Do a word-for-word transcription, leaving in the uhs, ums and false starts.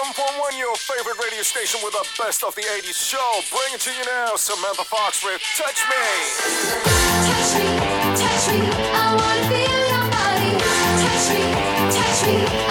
ninety-seven point one, your favorite radio station with the best of the eighties show. Bringing to you now, Samantha Fox with Touch Me. Touch me, touch me, I wanna feel your body. Touch me, touch me.